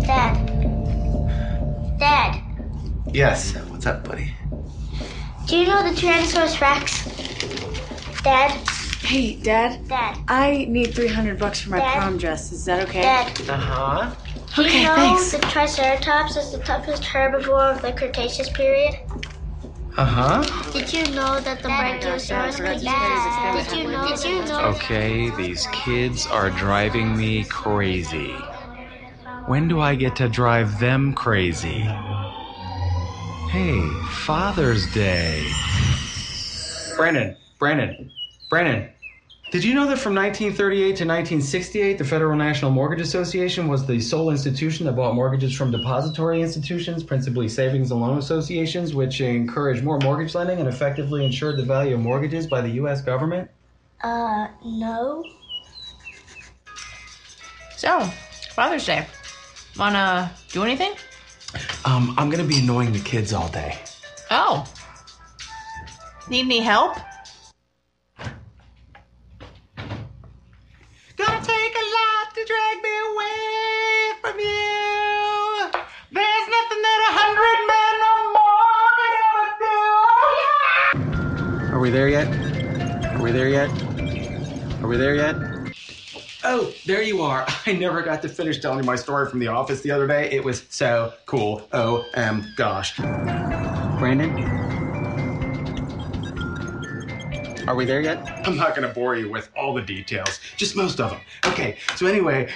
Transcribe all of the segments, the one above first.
Dad. Yes. What's up, buddy? Do you know the Tyrannosaurus Rex? Dad. Hey, Dad. Dad. I need $300 for my Dad? prom dress. Is that okay? Dad. Uh-huh. Do you Okay, know thanks. the Triceratops is the toughest herbivore of the Cretaceous period? Uh-huh. Did you know that the Brachiosaurus could use... Did you know... Okay, these kids are driving me crazy. When do I get to drive them crazy? Hey, Father's Day. Brandon. Did you know that from 1938 to 1968, the Federal National Mortgage Association was the sole institution that bought mortgages from depository institutions, principally savings and loan associations, which encouraged more mortgage lending and effectively insured the value of mortgages by the U.S. government? No. So, Father's Day. Wanna do anything? I'm gonna be annoying the kids all day. Oh. Need any help? Gonna take a lot to drag me away from you. There's nothing that 100 men or more could ever do. Are we there yet? Oh, there you are. I never got to finish telling you my story from the office the other day. It was so cool. Gosh. Brandon? Are we there yet? I'm not going to bore you with all the details, just most of them. Okay, so anyway.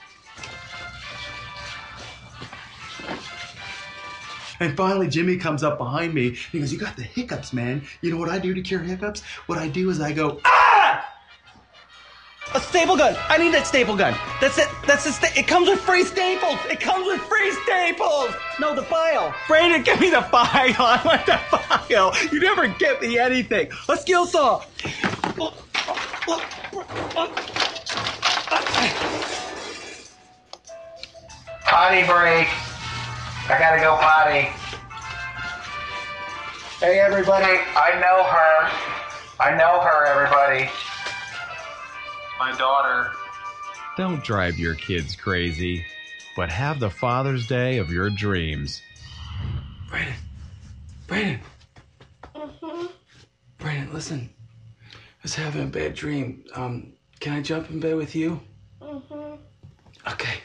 And finally, Jimmy comes up behind me and he goes, "You got the hiccups, man." You know what I do to cure hiccups? What I do is I go, "Ah! A staple gun. I need that staple gun. That's it. It comes with free staples. No, the file. Brandon, give me the file. I want the file. You never get me anything. A skill saw. Potty break. I gotta go potty. Hey, everybody. I know her, everybody. My daughter. Don't drive your kids crazy, but have the Father's Day of your dreams. Brandon. Brandon, listen. I was having a bad dream. Can I jump in bed with you? Okay.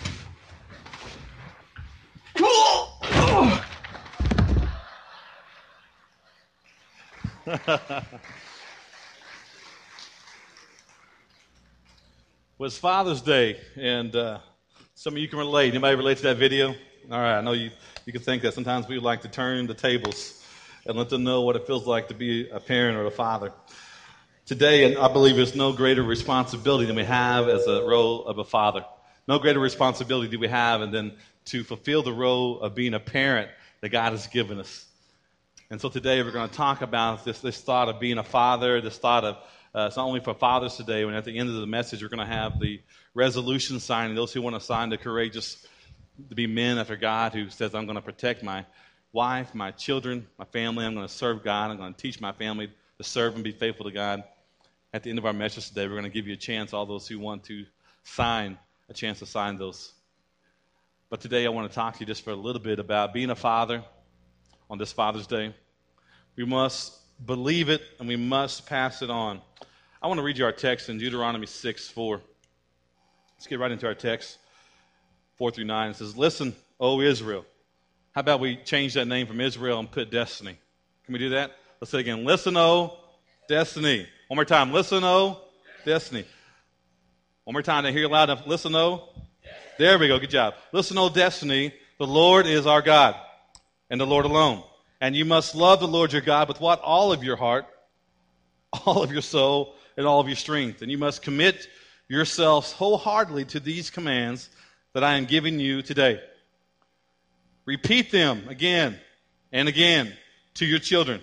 Was Father's Day, and some of you can relate. Anybody relate to that video? All right, I know you can think that sometimes we like to turn the tables and let them know what it feels like to be a parent or a father. Today, and I believe there's no greater responsibility than we have as a role of a father. No greater responsibility do we have than to fulfill the role of being a parent that God has given us. And so today we're going to talk about this thought of being a father, this thought of it's not only for fathers today, when at the end of the message we're going to have the resolution signing, those who want to sign the courageous to be men after God, who says, I'm going to protect my wife, my children, my family, I'm going to serve God, I'm going to teach my family to serve and be faithful to God. At the end of our message today, we're going to give you a chance, all those who want to sign, a chance to sign those. But today I want to talk to you just for a little bit about being a father on this Father's Day. We must believe it and we must pass it on. I want to read you our text in Deuteronomy 6:4. Let's get right into our text, 4-9. It says, "Listen, O Israel." How about we change that name from Israel and put Destiny? Can we do that? Let's say it again. Listen, O Destiny. One more time. Listen, O Destiny. One more time. I hear you loud enough. Listen, O. There we go. Good job. Listen, O Destiny. The Lord is our God and the Lord alone. And you must love the Lord your God with what? All of your heart, all of your soul, and all of your strength. And you must commit yourselves wholeheartedly to these commands that I am giving you today. Repeat them again and again to your children.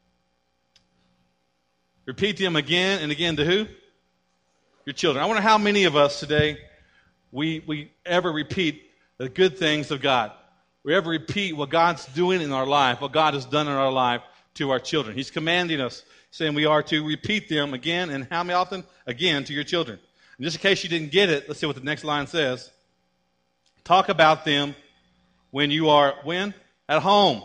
Repeat them again and again to who? Your children. I wonder how many of us today, we ever repeat the good things of God. We ever repeat what God's doing in our life, what God has done in our life to our children. He's commanding us, saying we are to repeat them again, and how many often? Again to your children. And just in case you didn't get it, let's see what the next line says. Talk about them when you are, when? At home.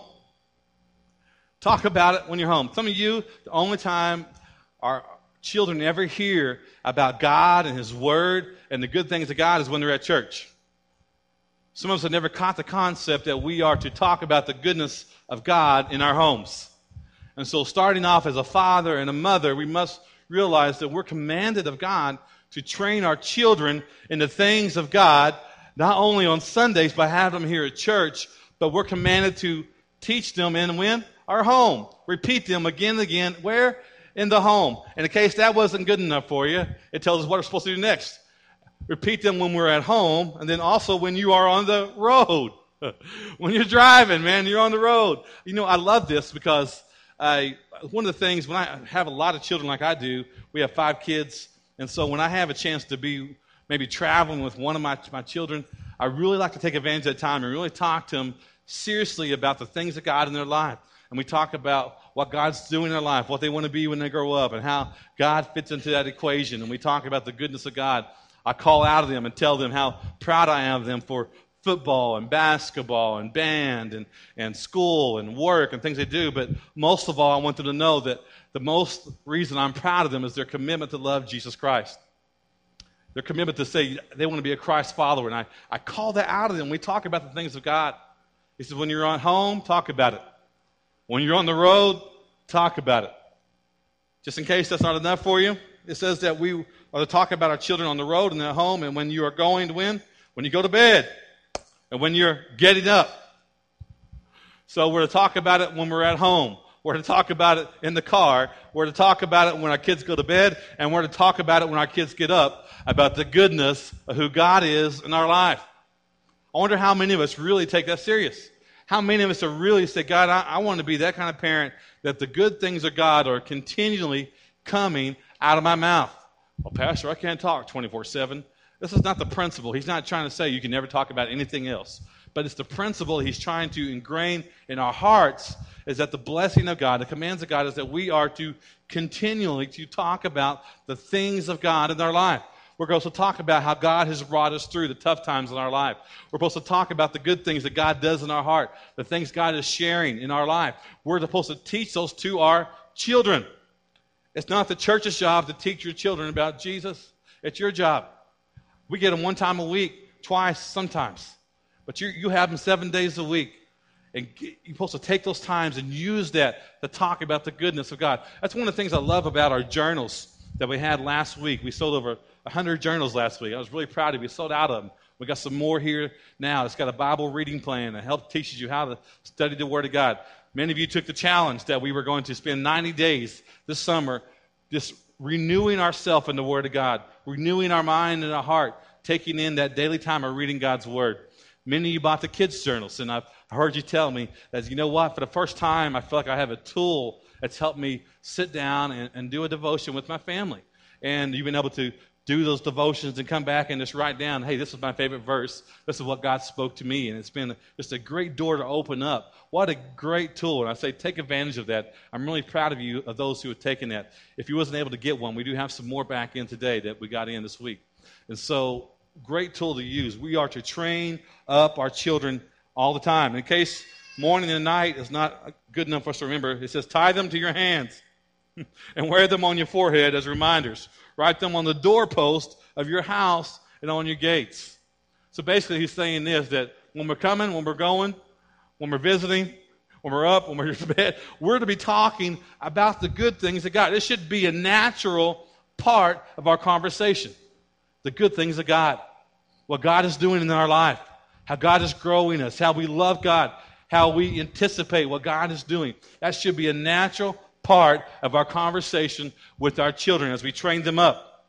Talk about it when you're home. Some of you, the only time our children ever hear about God and His Word and the good things of God is when they're at church. Some of us have never caught the concept that we are to talk about the goodness of God in our homes. And so starting off as a father and a mother, we must realize that we're commanded of God to train our children in the things of God, not only on Sundays, but have them here at church, but we're commanded to teach them in when? Our home. Repeat them again and again. Where? In the home. And in case that wasn't good enough for you, it tells us what we're supposed to do next. Repeat them when we're at home, and then also when you are on the road. When you're driving, man, you're on the road. You know, I love this because one of the things, when I have a lot of children like I do, we have 5 kids, and so when I have a chance to be maybe traveling with one of my children, I really like to take advantage of that time and really talk to them seriously about the things of God in their life. And we talk about what God's doing in their life, what they want to be when they grow up, and how God fits into that equation. And we talk about the goodness of God. I call out of them and tell them how proud I am of them for football and basketball and band and school and work and things they do. But most of all, I want them to know that the most reason I'm proud of them is their commitment to love Jesus Christ. Their commitment to say they want to be a Christ follower. And I call that out of them. We talk about the things of God. He says, when you're at home, talk about it. When you're on the road, talk about it. Just in case that's not enough for you, it says that we are to talk about our children on the road and at home, and when you are going to when you go to bed, and when you're getting up. So we're to talk about it when we're at home. We're to talk about it in the car. We're to talk about it when our kids go to bed, and we're to talk about it when our kids get up, about the goodness of who God is in our life. I wonder how many of us really take that serious. How many of us are really say, God, I want to be that kind of parent that the good things of God are continually coming out of my mouth. Well, Pastor, I can't talk 24/7. This is not the principle. He's not trying to say you can never talk about anything else. But it's the principle he's trying to ingrain in our hearts is that the blessing of God, the commands of God, is that we are to continually to talk about the things of God in our life. We're supposed to talk about how God has brought us through the tough times in our life. We're supposed to talk about the good things that God does in our heart, the things God is sharing in our life. We're supposed to teach those to our children. It's not the church's job to teach your children about Jesus. It's your job. We get them one time a week, twice sometimes. But you have them 7 days a week. And you're supposed to take those times and use that to talk about the goodness of God. That's one of the things I love about our journals that we had last week. We sold over 100 journals last week. I was really proud of it. We sold out of them. We got some more here now. It's got a Bible reading plan that helps teaches you how to study the Word of God. Many of you took the challenge that we were going to spend 90 days this summer just renewing ourselves in the Word of God, renewing our mind and our heart, taking in that daily time of reading God's Word. Many of you bought the kids' journals, and I've heard you tell me that, you know what, for the first time, I feel like I have a tool that's helped me sit down and do a devotion with my family. And you've been able to do those devotions and come back and just write down, hey, this is my favorite verse. This is what God spoke to me. And it's been just a great door to open up. What a great tool. And I say take advantage of that. I'm really proud of you, of those who have taken that. If you wasn't able to get one, we do have some more back in today that we got in this week. And so, great tool to use. We are to train up our children all the time. In case morning and night is not good enough for us to remember, it says tie them to your hands and wear them on your forehead as reminders. Write them on the doorpost of your house and on your gates. So basically he's saying this, that when we're coming, when we're going, when we're visiting, when we're up, when we're in bed, we're to be talking about the good things of God. This should be a natural part of our conversation. The good things of God. What God is doing in our life. How God is growing us. How we love God. How we anticipate what God is doing. That should be a natural part of our conversation with our children as we train them up.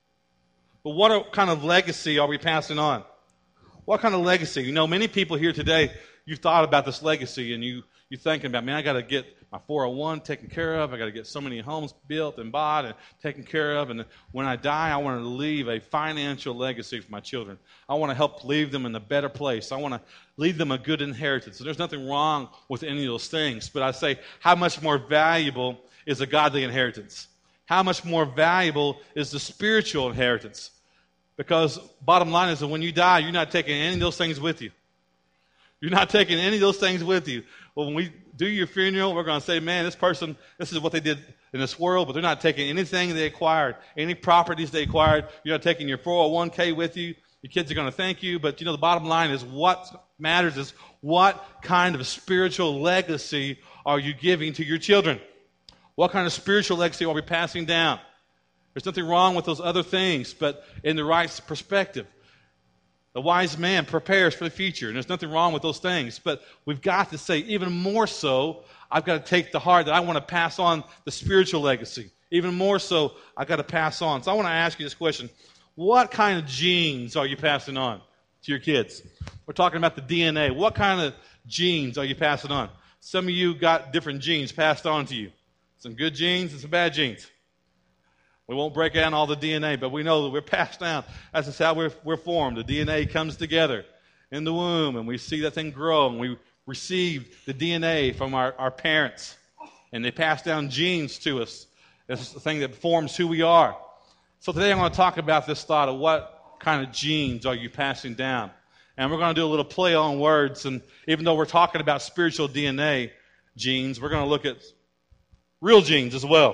But what kind of legacy are we passing on? What kind of legacy? You know, many people here today, you've thought about this legacy and you're thinking about, man, I got to get my 401 taken care of. I got to get so many homes built and bought and taken care of. And when I die, I want to leave a financial legacy for my children. I want to help leave them in a better place. I want to leave them a good inheritance. So there's nothing wrong with any of those things. But I say, how much more valuable is a godly inheritance? How much more valuable is the spiritual inheritance? Because bottom line is that when you die, you're not taking any of those things with you. You're not taking any of those things with you. Well, when we do your funeral, we're going to say, man, this person, this is what they did in this world, but they're not taking anything they acquired, any properties they acquired. You're not taking your 401k with you. Your kids are going to thank you, but the bottom line is what matters is what kind of spiritual legacy are you giving to your children? What kind of spiritual legacy are we passing down? There's nothing wrong with those other things, but in the right perspective. The wise man prepares for the future, and there's nothing wrong with those things. But we've got to say, even more so, I've got to take the heart that I want to pass on the spiritual legacy. Even more so, I've got to pass on. So I want to ask you this question. What kind of genes are you passing on to your kids? We're talking about the DNA. What kind of genes are you passing on? Some of you got different genes passed on to you. Some good genes and some bad genes. We won't break down all the DNA, but we know that we're passed down. That's just how we're formed. The DNA comes together in the womb, and we see that thing grow, and we receive the DNA from our parents, and they pass down genes to us. It's the thing that forms who we are. So today I'm going to talk about this thought of what kind of genes are you passing down. And we're going to do a little play on words, and even though we're talking about spiritual DNA genes, we're going to look at real genes as well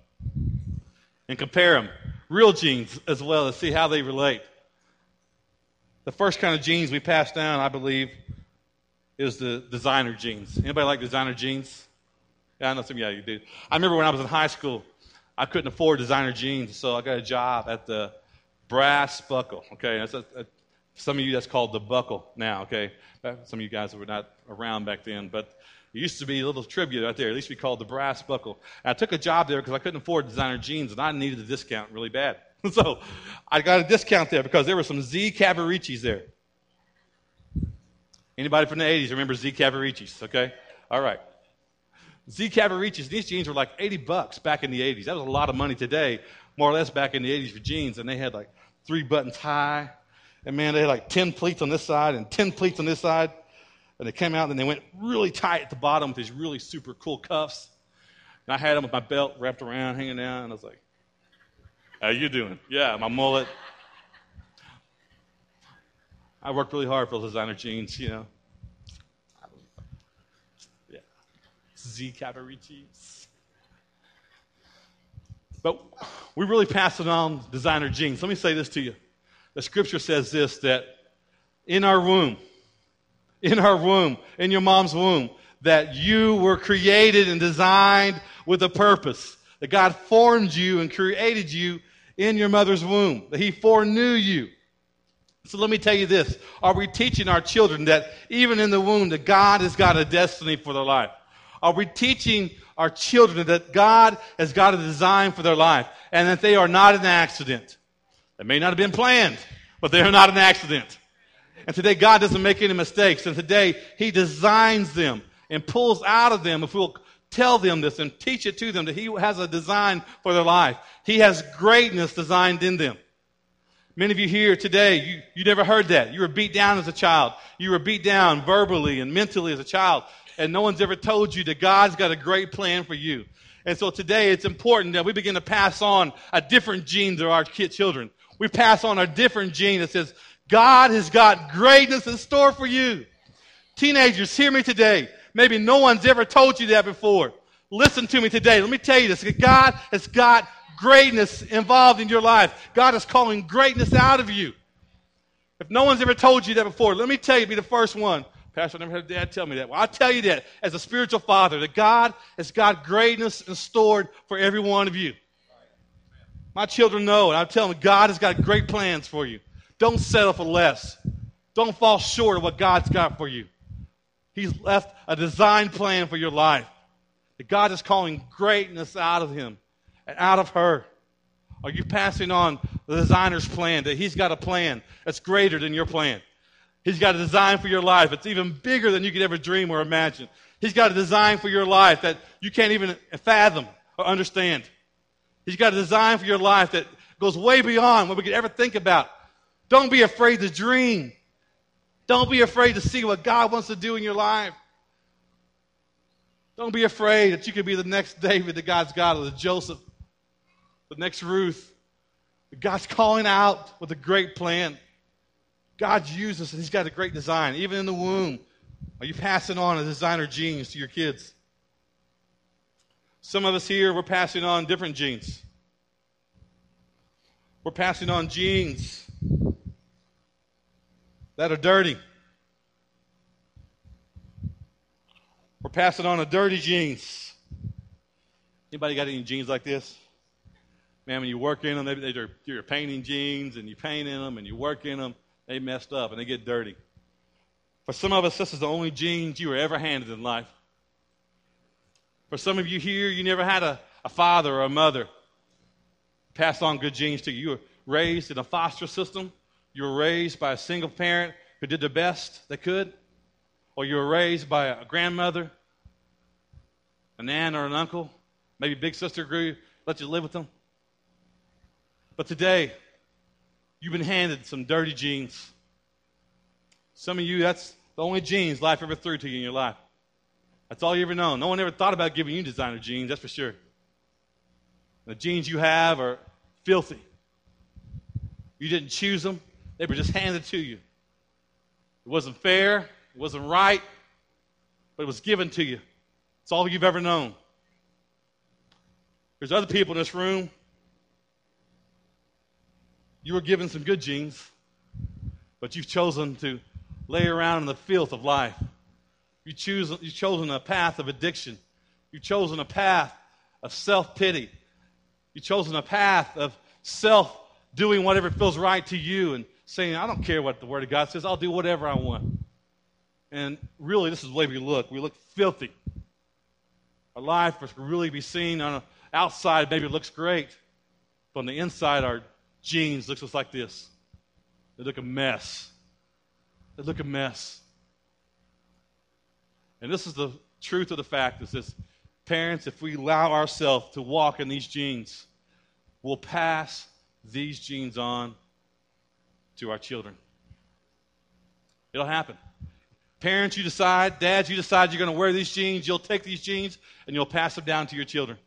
and compare them. Real genes as well, to see how they relate. The first kind of genes we pass down, I believe, is the designer genes. Anybody like designer jeans? Yeah, I know some of you do. I remember when I was in high school, I couldn't afford designer jeans, so I got a job at the Brass Buckle. Okay, some of you, that's called the Buckle now. Okay, some of you guys were not around back then, but it used to be a little tribute right there. At least we called the Brass Buckle. And I took a job there because I couldn't afford designer jeans, and I needed a discount really bad. So I got a discount there because there were some Z Cavariccis there. Anybody from the 80s remember Z Cavariccis? Okay, all right. Z Cavariccis, these jeans were like $80 back in the 80s. That was a lot of money today, more or less back in the 80s for jeans. And they had like 3 buttons high. And man, they had like 10 pleats on this side and 10 pleats on this side. And they came out and they went really tight at the bottom with these really super cool cuffs. And I had them with my belt wrapped around, hanging down. And I was like, how you doing? Yeah, my mullet. I worked really hard for those designer jeans, Yeah. Z Cavariccis. But we really pass it on designer genes. Let me say this to you. The scripture says this, that in our womb, in your mom's womb, that you were created and designed with a purpose. That God formed you and created you in your mother's womb. That He foreknew you. So let me tell you this. Are we teaching our children that even in the womb that God has got a destiny for their life? Are we teaching our children that God has got a design for their life and that they are not an accident? They may not have been planned, but they are not an accident. And today God doesn't make any mistakes. And today He designs them and pulls out of them, if we'll tell them this and teach it to them, that He has a design for their life. He has greatness designed in them. Many of you here today, you never heard that. You were beat down as a child. You were beat down verbally and mentally as a child. And no one's ever told you that God's got a great plan for you. And so today it's important that we begin to pass on a different gene to our children. We pass on a different gene that says, God has got greatness in store for you. Teenagers, hear me today. Maybe no one's ever told you that before. Listen to me today. Let me tell you this. God has got greatness involved in your life. God is calling greatness out of you. If no one's ever told you that before, let me tell you, be the first one. Pastor, I never had Dad tell me that. Well, I'll tell you that as a spiritual father, that God has got greatness in store for every one of you. My children know, and I tell them, God has got great plans for you. Don't settle for less. Don't fall short of what God's got for you. He's left a design plan for your life. That God is calling greatness out of him and out of her. Are you passing on the designer's plan? That He's got a plan that's greater than your plan. He's got a design for your life. It's even bigger than you could ever dream or imagine. He's got a design for your life that you can't even fathom or understand. He's got a design for your life that goes way beyond what we could ever think about. Don't be afraid to dream. Don't be afraid to see what God wants to do in your life. Don't be afraid that you could be the next David that God's got, or the Joseph, the next Ruth, God's calling out with a great plan. God uses us, and He's got a great design. Even in the womb, are you passing on a designer genes to your kids? Some of us here, we're passing on different genes. We're passing on genes that are dirty. We're passing on a dirty genes. Anybody got any genes like this? Man, when you work in them, maybe you're painting genes, and you paint in them, and you work in them, they messed up, and they get dirty. For some of us, this is the only genes you were ever handed in life. For some of you here, you never had a father or a mother pass on good genes to you. You were raised in a foster system. You were raised by a single parent who did the best they could. Or you were raised by a grandmother, an aunt or an uncle. Maybe big sister let you live with them. But today, you've been handed some dirty genes. Some of you, that's the only genes life ever threw to you in your life. That's all you ever known. No one ever thought about giving you designer genes, that's for sure. The genes you have are filthy. You didn't choose them. They were just handed to you. It wasn't fair. It wasn't right. But it was given to you. It's all you've ever known. There's other people in this room. You were given some good genes, but you've chosen to lay around in the filth of life. You've chosen a path of addiction. You've chosen a path of self-pity. You've chosen a path of doing whatever feels right to you and saying, I don't care what the Word of God says. I'll do whatever I want. And really, this is the way we look. We look filthy. Our life can really be seen on the outside. Maybe it looks great. But on the inside, our genes look just like this. They look a mess. They look a mess. And this is the truth of the fact is this. Parents, if we allow ourselves to walk in these genes, we'll pass these genes on to our children. It'll happen. Parents, you decide, dads, you decide you're going to wear these genes, you'll take these genes and you'll pass them down to your children.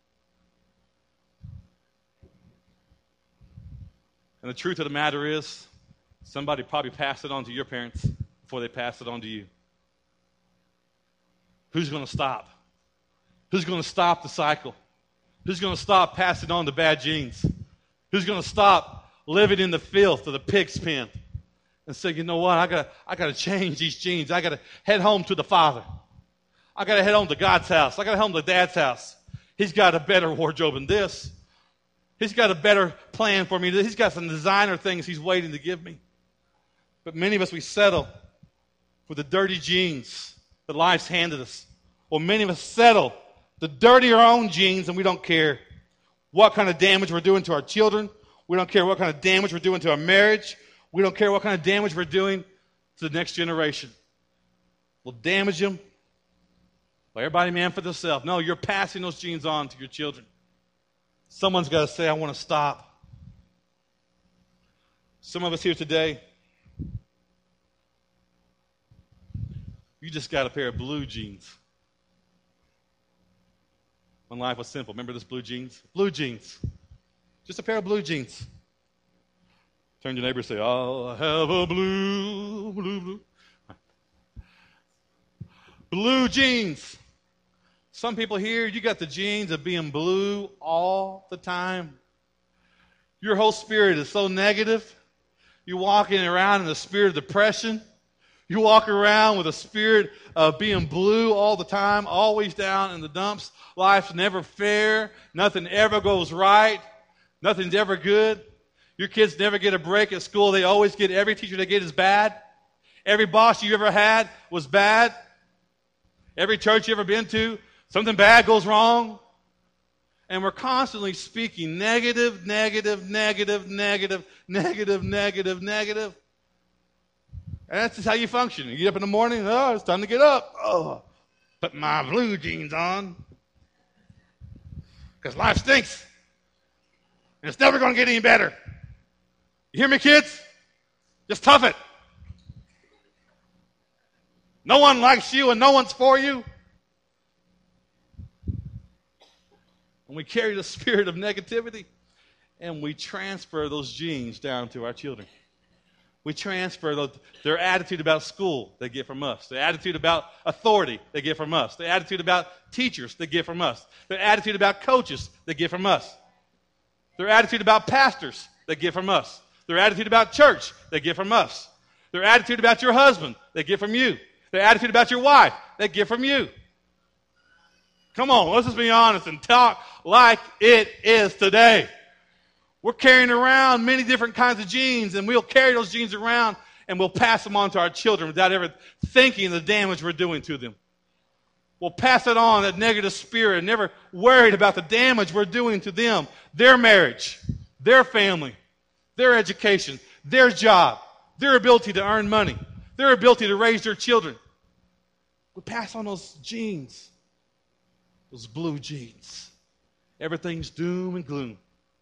And the truth of the matter is, somebody probably passed it on to your parents before they passed it on to you. Who's going to stop? Who's going to stop the cycle? Who's going to stop passing on the bad genes? Who's going to stop living in the filth of the pig's pen and say, you know what, I got to change these genes. I got to head home to the Father. I got to head home to God's house. I got to head home to Dad's house. He's got a better wardrobe than this. He's got a better plan for me. He's got some designer things He's waiting to give me. But many of us, we settle for the dirty genes that life's handed us. Or many of us settle to dirty our own genes, and we don't care what kind of damage we're doing to our children. We don't care what kind of damage we're doing to our marriage. We don't care what kind of damage we're doing to the next generation. We'll damage them. Let everybody man for themselves. No, you're passing those genes on to your children. Someone's got to say, I want to stop. Some of us here today, you just got a pair of blue jeans. When life was simple. Remember this blue jeans? Blue jeans. Just a pair of blue jeans. Turn to your neighbor and say, oh, I have a blue. Blue jeans. Some people here, you got the genes of being blue all the time. Your whole spirit is so negative. You're walking around in the spirit of depression. You walk around with a spirit of being blue all the time, always down in the dumps. Life's never fair. Nothing ever goes right. Nothing's ever good. Your kids never get a break at school. They always get, every teacher they get is bad. Every boss you ever had was bad. Every church you ever been to, something bad goes wrong. And we're constantly speaking negative. And that's just how you function. You get up in the morning, oh, it's time to get up. Oh, put my blue jeans on. Because life stinks. And it's never going to get any better. You hear me, kids? Just tough it. No one likes you and no one's for you. And we carry the spirit of negativity. and we transfer those genes down to our children. We transfer their attitude about school they get from us. The attitude about authority they get from us. The attitude about teachers they get from us. Their attitude about coaches they get from us. Their attitude about pastors they get from us. Their attitude about church they get from us. Their attitude about your husband they get from you. Their attitude about your wife they get from you. Come on, let's just be honest and talk like it is today. We're carrying around many different kinds of genes, and we'll carry those genes around and we'll pass them on to our children without ever thinking the damage we're doing to them. We'll pass it on, that negative spirit, never worried about the damage we're doing to them, their marriage, their family, their education, their job, their ability to earn money, their ability to raise their children. We pass on those genes, those blue genes. Everything's doom and gloom.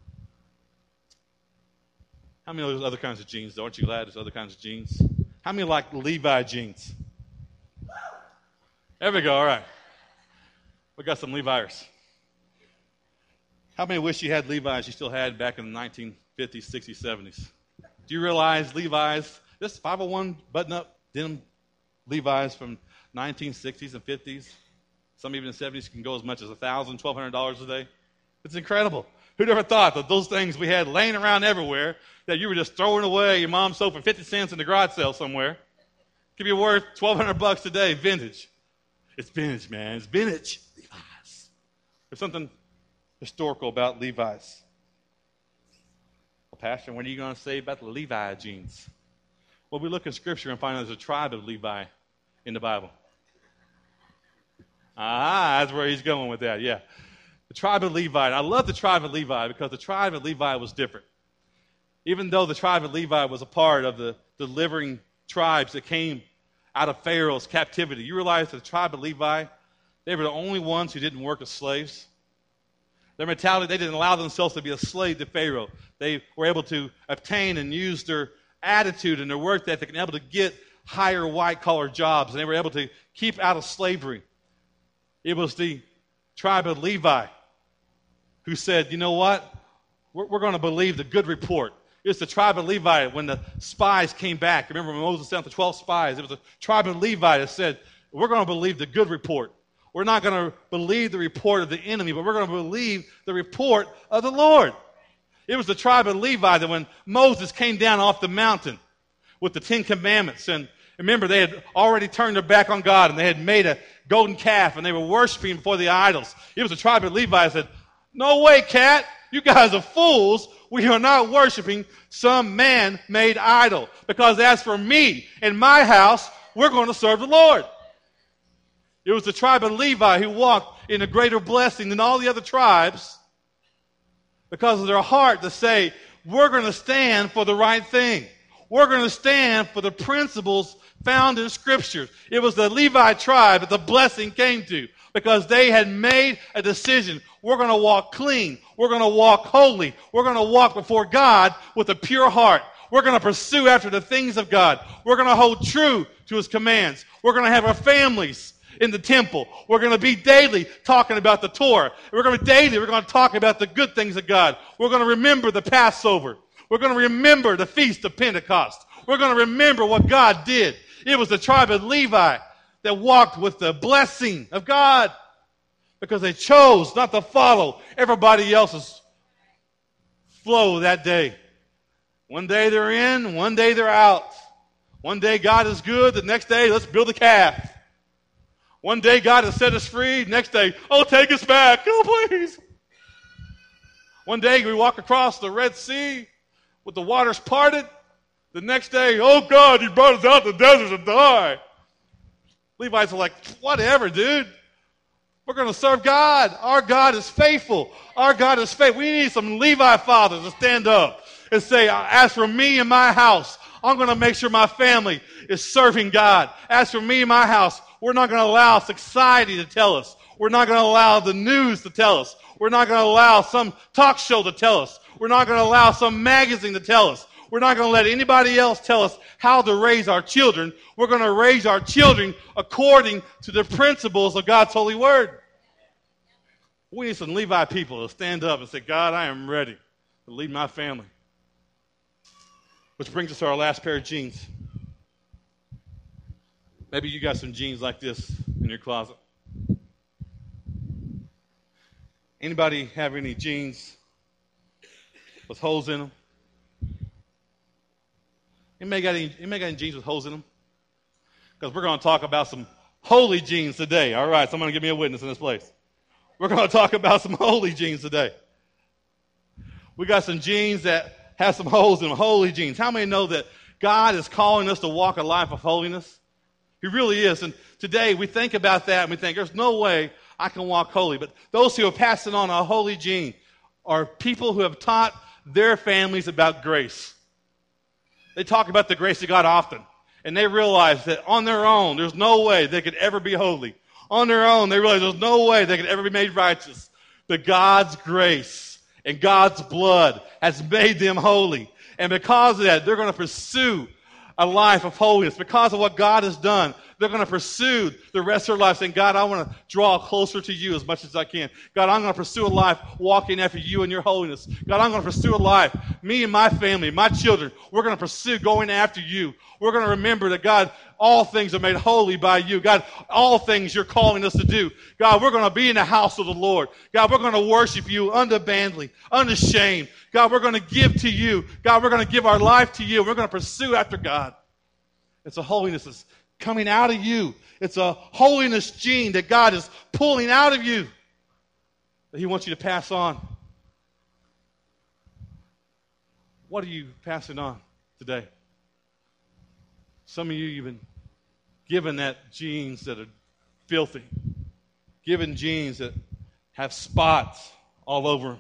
How many of those other kinds of genes, though? Aren't you glad there's other kinds of genes? How many like Levi genes? There we go, all right. We got some Levi's. How many wish you had Levi's you still had back in the 1950s, 60s, 70s? Do you realize Levi's, this 501 button-up denim Levi's from 1960s and 50s, some even in the 70s can go as much as $1,000, $1,200 a day? It's incredible. Who'd ever thought that those things we had laying around everywhere that you were just throwing away your mom's soap for 50 cents in the garage sale somewhere could be worth $1,200 a day, vintage. It's vintage, man. It's vintage. Levi's. There's something historical about Levi's. Well, Pastor, what are you going to say about the Levi genes? Well, we look in Scripture and find there's a tribe of Levi in the Bible. That's where he's going with that, yeah. The tribe of Levi. And I love the tribe of Levi because the tribe of Levi was different. Even though the tribe of Levi was a part of the delivering tribes that came out of Pharaoh's captivity, you realize that the tribe of Levi, they were the only ones who didn't work as slaves. Their mentality, they didn't allow themselves to be a slave to Pharaoh. They were able to obtain and use their attitude and their work ethic and able to get higher white-collar jobs. And they were able to keep out of slavery. It was the tribe of Levi who said, you know what? We're going to believe the good report. It's the tribe of Levi when the spies came back. Remember when Moses sent the 12 spies? It was the tribe of Levi that said, we're going to believe the good report. We're not going to believe the report of the enemy, but we're going to believe the report of the Lord. It was the tribe of Levi that when Moses came down off the mountain with the 10 Commandments, and remember, they had already turned their back on God, and they had made a golden calf, and they were worshiping before the idols. It was the tribe of Levi that said, no way, cat. You guys are fools. We are not worshiping some man-made idol. Because as for me and my house, we're going to serve the Lord. It was the tribe of Levi who walked in a greater blessing than all the other tribes because of their heart to say, we're going to stand for the right thing. We're going to stand for the principles found in Scripture. It was the Levi tribe that the blessing came to because they had made a decision. We're going to walk clean. We're going to walk holy. We're going to walk before God with a pure heart. We're going to pursue after the things of God. We're going to hold true to His commands. We're going to have our families in the temple. We're going to be daily talking about the Torah. We're going to talk about the good things of God. We're going to remember the Passover. We're going to remember the Feast of Pentecost. We're going to remember what God did. It was the tribe of Levi that walked with the blessing of God because they chose not to follow everybody else's flow that day. One day they're in, one day they're out. One day God is good, the next day let's build a calf. One day God has set us free, next day, oh, take us back, oh, please. One day we walk across the Red Sea with the waters parted. The next day, oh, God, you brought us out the desert to die. Levites are like, whatever, dude. We're going to serve God. Our God is faithful. Our God is faithful. We need some Levi fathers to stand up and say, as for me and my house, I'm going to make sure my family is serving God. As for me and my house, we're not going to allow society to tell us. We're not going to allow the news to tell us. We're not going to allow some talk show to tell us. We're not going to allow some magazine to tell us. We're not going to let anybody else tell us how to raise our children. We're going to raise our children according to the principles of God's holy word. We need some Levi people to stand up and say, God, I am ready to lead my family. Which brings us to our last pair of jeans. Maybe you got some jeans like this in your closet. Anybody have any jeans with holes in them? Anybody got any jeans with holes in them? Because we're going to talk about some holy jeans today. All right, someone give me a witness in this place. We're going to talk about some holy jeans today. We got some jeans that have some holes in them, holy jeans. How many know that God is calling us to walk a life of holiness? He really is. And today we think about that and we think, there's no way I can walk holy. But those who are passing on a holy gene are people who have taught their families about grace. They talk about the grace of God often. And they realize that on their own, there's no way they could ever be holy. On their own, they realize there's no way they could ever be made righteous. But God's grace and God's blood has made them holy. And because of that, they're going to pursue a life of holiness. Because of what God has done, they're going to pursue the rest of their life saying, God, I want to draw closer to you as much as I can. God, I'm going to pursue a life walking after you and your holiness. God, I'm going to pursue a life, me and my family, my children, we're going to pursue going after you. We're going to remember that, God, all things are made holy by you. God, all things you're calling us to do. God, we're going to be in the house of the Lord. God, we're going to worship you unabashedly, unashamed. God, we're going to give to you. God, we're going to give our life to you. We're going to pursue after God. It's a holiness that's coming out of you. It's a holiness gene that God is pulling out of you that he wants you to pass on. What are you passing on today? Some of you, you've been given that genes that are filthy, given genes that have spots all over.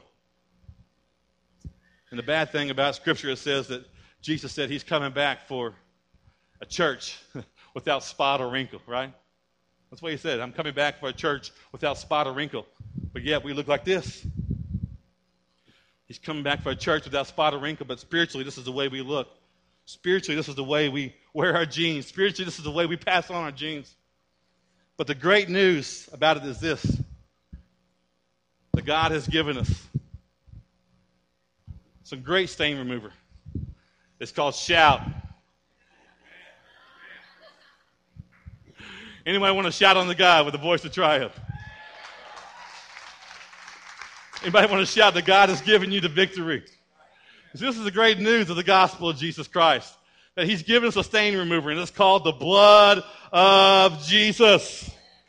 And the bad thing about Scripture, it says that Jesus said he's coming back for a church without spot or wrinkle, right? That's what he said. I'm coming back for a church without spot or wrinkle. But yet we look like this. He's coming back for a church without spot or wrinkle, but spiritually this is the way we look. Spiritually this is the way we wear our jeans. Spiritually this is the way we pass on our jeans. But the great news about it is this. That God has given us some great stain remover. It's called Shout. Anybody want to shout on the God with a voice of triumph? Anybody want to shout that God has given you the victory? This is the great news of the gospel of Jesus Christ. That he's given us a stain remover, and it's called the blood of Jesus.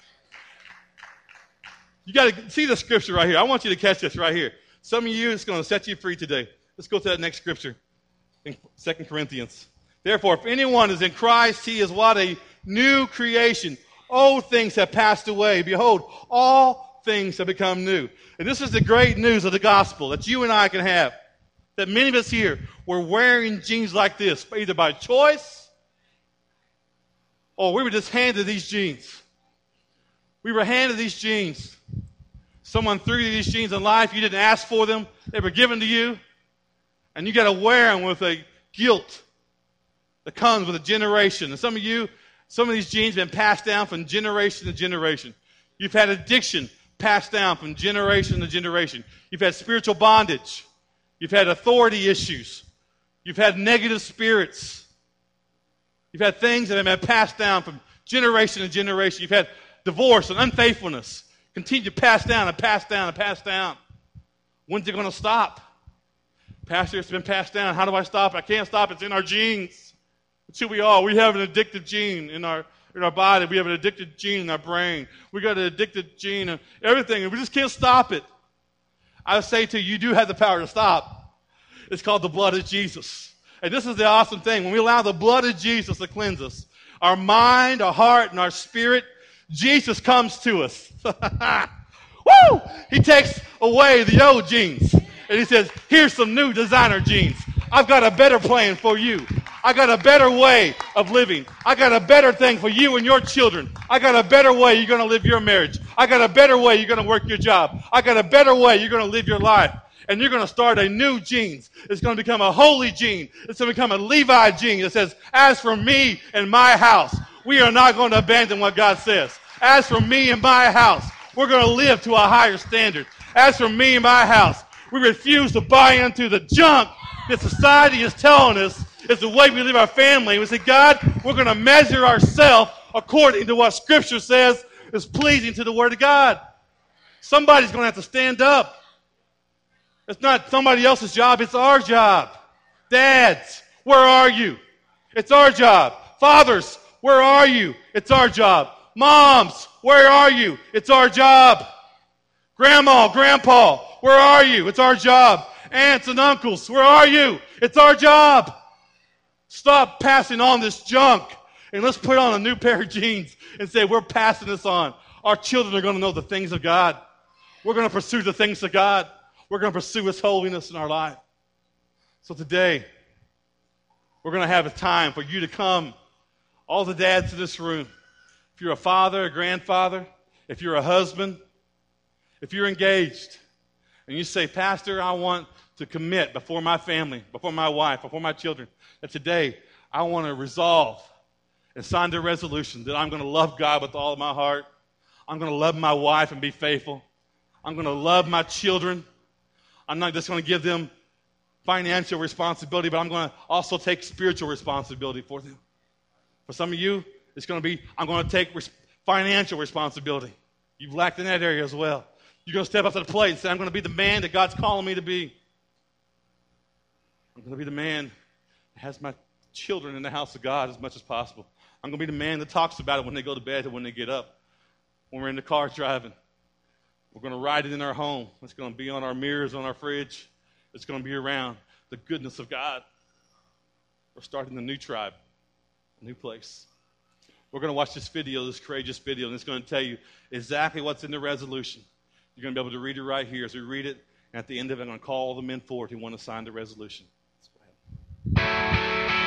You got to see the scripture right here. I want you to catch this right here. Some of you, it's going to set you free today. Let's go to that next scripture in 2 Corinthians. Therefore, if anyone is in Christ, he is what? A new creation. Old things have passed away. Behold, all things have become new. And this is the great news of the gospel that you and I can have. That many of us here were wearing jeans like this, either by choice or we were just handed these jeans. We were handed these jeans. Someone threw you these jeans in life. You didn't ask for them. They were given to you. And you got to wear them with a guilt that comes with a generation. And some of you, some of these genes have been passed down from generation to generation. You've had addiction passed down from generation to generation. You've had spiritual bondage. You've had authority issues. You've had negative spirits. You've had things that have been passed down from generation to generation. You've had divorce and unfaithfulness. Continue to pass down and pass down and pass down. When's it going to stop? Pastor, it's been passed down. How do I stop it? I can't stop it. It's in our genes. That's who we are. We have an addicted gene in our body. We have an addicted gene in our brain. We got an addicted gene in everything, and we just can't stop it. I say to you, you do have the power to stop. It's called the blood of Jesus. And this is the awesome thing. When we allow the blood of Jesus to cleanse us, our mind, our heart, and our spirit, Jesus comes to us. Woo! He takes away the old genes. And he says, here's some new designer jeans. I've got a better plan for you. I got a better way of living. I got a better thing for you and your children. I got a better way you're going to live your marriage. I got a better way you're going to work your job. I got a better way you're going to live your life. And you're going to start a new gene. It's going to become a holy gene. It's going to become a Levi gene that says, as for me and my house, we are not going to abandon what God says. As for me and my house, we're going to live to a higher standard. As for me and my house, We refuse to buy into the junk that society is telling us is the way we live our family. We say, God, we're going to measure ourselves according to what Scripture says is pleasing to the Word of God. Somebody's going to have to stand up. It's not somebody else's job, it's our job. Dads, where are you? It's our job. Fathers, where are you? It's our job. Moms, where are you? It's our job. Grandma, Grandpa, where are you? It's our job. Aunts and uncles, where are you? It's our job. Stop passing on this junk and let's put on a new pair of jeans and say, we're passing this on. Our children are going to know the things of God. We're going to pursue the things of God. We're going to pursue His holiness in our life. So today, we're going to have a time for you to come, all the dads in this room. If you're a father, a grandfather, if you're a husband, if you're engaged, and you say, Pastor, I want to commit before my family, before my wife, before my children, that today I want to resolve and sign the resolution that I'm going to love God with all of my heart. I'm going to love my wife and be faithful. I'm going to love my children. I'm not just going to give them financial responsibility, but I'm going to also take spiritual responsibility for them. For some of you, it's going to be, I'm going to take financial responsibility. You've lacked in that area as well. You're going to step up to the plate and say, I'm going to be the man that God's calling me to be. I'm going to be the man that has my children in the house of God as much as possible. I'm going to be the man that talks about it when they go to bed and when they get up. When we're in the car driving. We're going to write it in our home. It's going to be on our mirrors, on our fridge. It's going to be around the goodness of God. We're starting a new tribe, a new place. We're going to watch this video, this courageous video, and it's going to tell you exactly what's in the resolution. You're going to be able to read it right here. As we read it, and at the end of it, I'm going to call all the men forward who want to sign the resolution. Let's go ahead.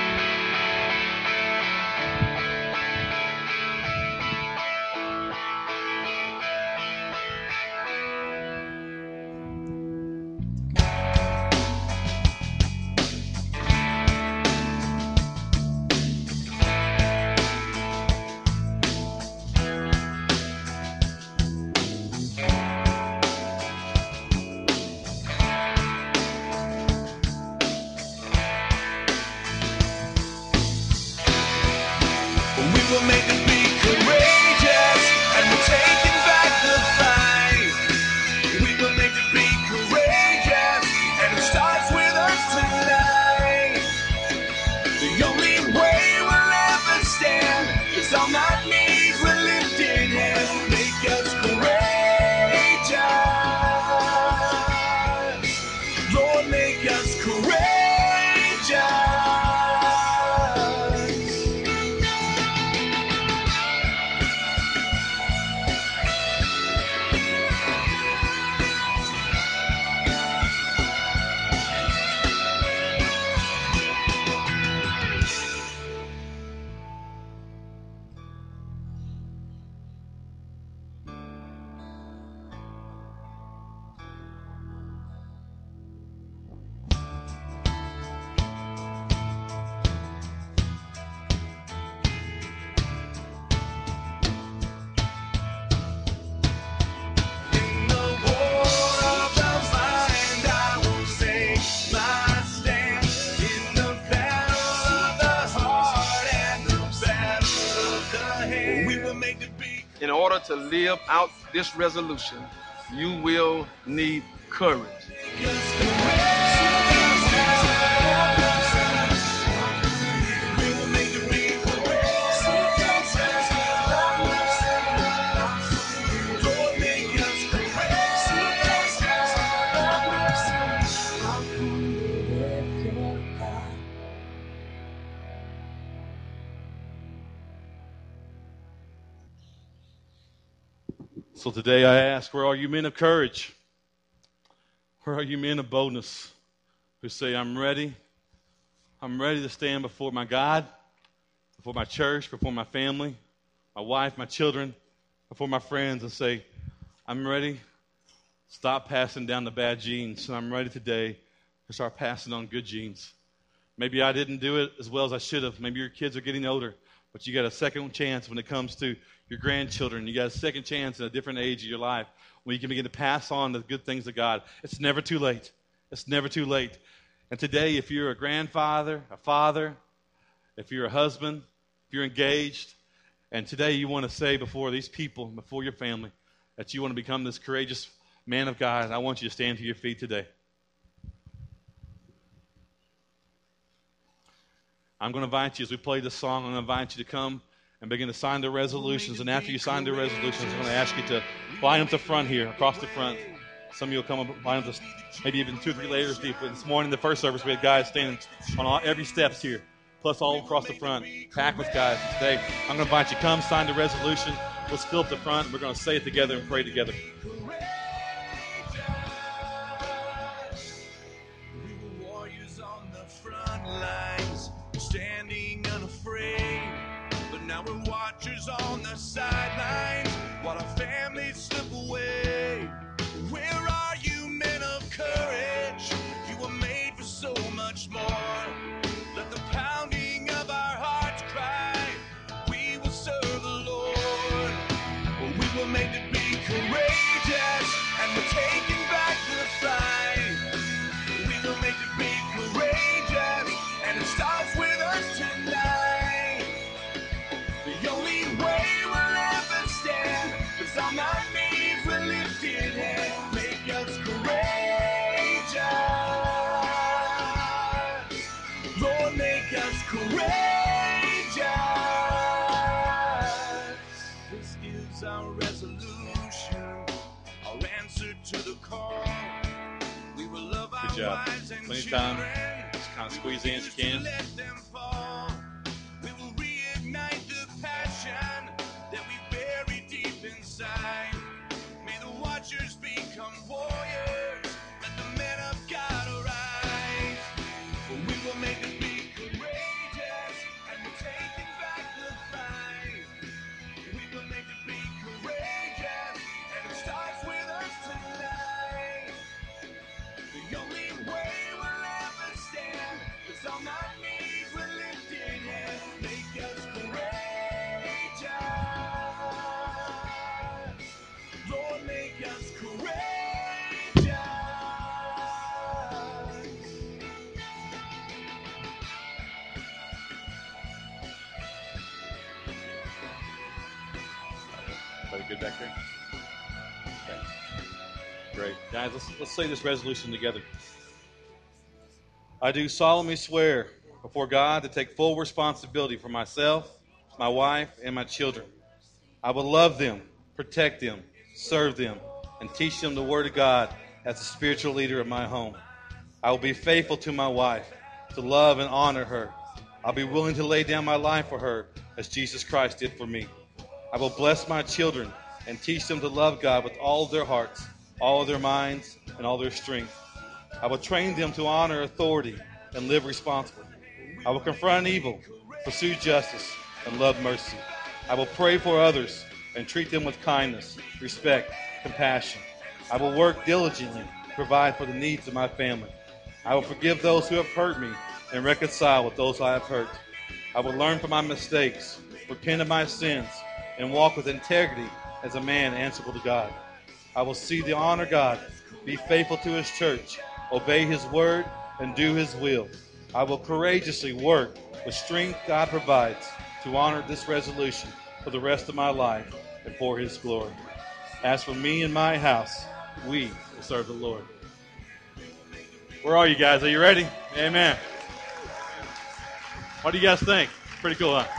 In order to live out this resolution, you will need courage. So today I ask, where are you men of courage? Where are you men of boldness who say, I'm ready to stand before my God, before my church, before my family, my wife, my children, before my friends and say, I'm ready. Stop passing down the bad genes. And I'm ready today to start passing on good genes. Maybe I didn't do it as well as I should have. Maybe your kids are getting older, but you got a second chance when it comes to your grandchildren. You got a second chance at a different age of your life when you can begin to pass on the good things of God. It's never too late. It's never too late. And today, if you're a grandfather, a father, if you're a husband, if you're engaged, and today you want to say before these people, before your family, that you want to become this courageous man of God, I want you to stand to your feet today. I'm going to invite you, as we play this song, I'm going to invite you to come and begin to sign the resolutions. And after you sign the resolutions, I'm going to ask you to line up the front here, across the front. Some of you will come up and line up maybe even 2 or 3 layers deep. But this morning, the first service, we had guys standing on every steps here, plus all across the front, packed with guys. Today, I'm going to invite you, come sign the resolution. Let's fill up the front. We're going to say it together and pray together. Warriors on the front lines, standing unafraid. But now we're watchers on the sidelines while our families slip away. Where are you, men of courage? You were made for so much more. Let the pounding of our hearts cry, we will serve the Lord. We were made to be courageous, and we're taking back the fight. We were made to be courageous, and it starts with us tonight. The only way we'll ever stand is on our knees with lifted hands. Make us courageous. Lord, make us courageous. This is our resolution, our answer to the call. We will love our Good job. wives and Plenty of children. time. Just kind of squeeze in as you can. Let them fall. We will reignite the passion that we bury deep inside. May the watchers become warriors. Let the men of God arise. We will make us be courageous, and we're taking back the fight. We will make us be courageous, and it starts with us tonight. The only way we'll ever stand is on our knees with lifted hands. Make us courageous. Lord, make us courageous. Everybody good back there? Okay. Great. Guys, let's say this resolution together. I do solemnly swear before God to take full responsibility for myself, my wife, and my children. I will love them, protect them, serve them, and teach them the Word of God as the spiritual leader of my home. I will be faithful to my wife, to love and honor her. I'll be willing to lay down my life for her as Jesus Christ did for me. I will bless my children and teach them to love God with all of their hearts, all of their minds, and all their strength. I will train them to honor authority and live responsibly. I will confront evil, pursue justice, and love mercy. I will pray for others and treat them with kindness, respect, compassion. I will work diligently to provide for the needs of my family. I will forgive those who have hurt me and reconcile with those I have hurt. I will learn from my mistakes, repent of my sins, and walk with integrity as a man answerable to God. I will seek to honor God, be faithful to His church, obey His word, and do His will. I will courageously work with strength God provides to honor this resolution for the rest of my life and for His glory. As for me and my house, we will serve the Lord. Where are you guys? Are you ready? Amen. What do you guys think? Pretty cool, huh?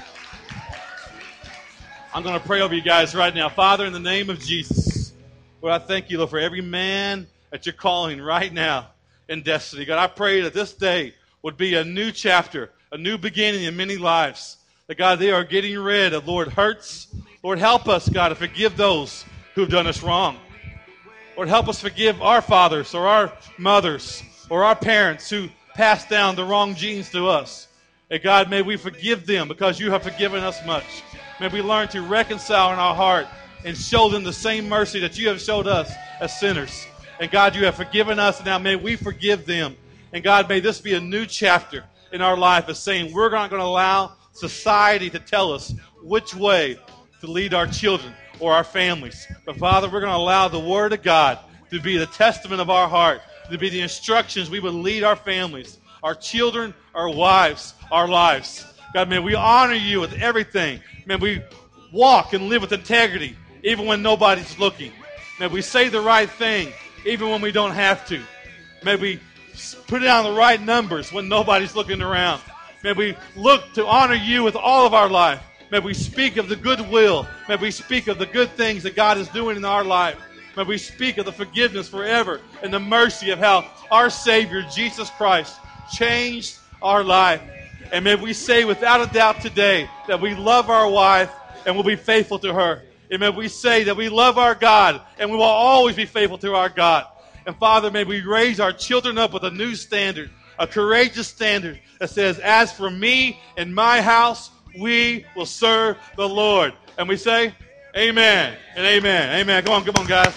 I'm going to pray over you guys right now. Father, in the name of Jesus, Lord, I thank you, Lord, for every man that you're calling right now in destiny. God, I pray that this day would be a new chapter, a new beginning in many lives. That, God, they are getting rid of, Lord, hurts. Lord, help us, God, to forgive those who have done us wrong. Lord, help us forgive our fathers or our mothers or our parents who passed down the wrong genes to us. And, God, may we forgive them because you have forgiven us much. May we learn to reconcile in our heart and show them the same mercy that you have showed us as sinners. And God, you have forgiven us, and now may we forgive them. And God, may this be a new chapter in our life as saying we're not going to allow society to tell us which way to lead our children or our families. But Father, we're going to allow the Word of God to be the testament of our heart to be the instructions we would lead our families, our children, our wives, our lives. God, may we honor you with everything. May we walk and live with integrity even when nobody's looking. May we say the right thing even when we don't have to. May we put down the right numbers when nobody's looking around. May we look to honor you with all of our life. May we speak of the goodwill. May we speak of the good things that God is doing in our life. May we speak of the forgiveness forever and the mercy of how our Savior, Jesus Christ, changed our life. And may we say without a doubt today that we love our wife and will be faithful to her. And may we say that we love our God and we will always be faithful to our God. And Father, may we raise our children up with a new standard, a courageous standard that says, as for me and my house, we will serve the Lord. And we say, amen and amen. Amen. Come on, guys.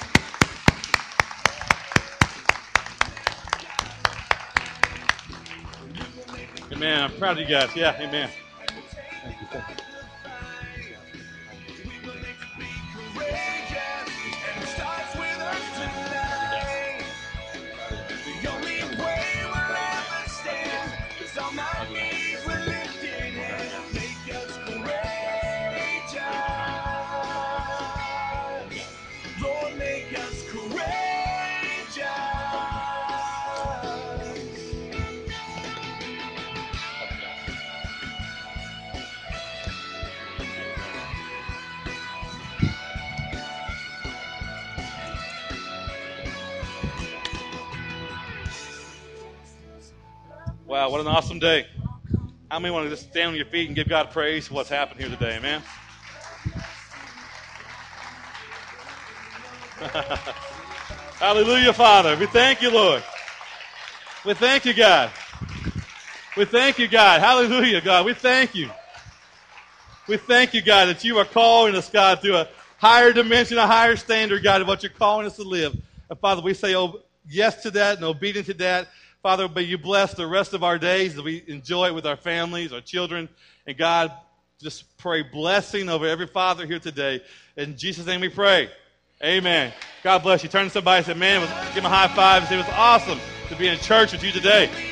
Amen. I'm proud of you guys. Yeah, amen. Thank you. Thank you. Wow, what an awesome day. How many want to just stand on your feet and give God praise for what's happened here today, amen? Hallelujah, Father. We thank you, Lord. We thank you, God. We thank you, God. Hallelujah, God. We thank you. We thank you, God, that you are calling us, God, to a higher dimension, a higher standard, God, of what you're calling us to live. And, Father, we say yes to that and obedient to that. Father, may you bless the rest of our days as we enjoy it with our families, our children. And, God, just pray blessing over every father here today. In Jesus' name we pray. Amen. God bless you. Turn to somebody and say, man, give him a high five and say, it was awesome to be in church with you today.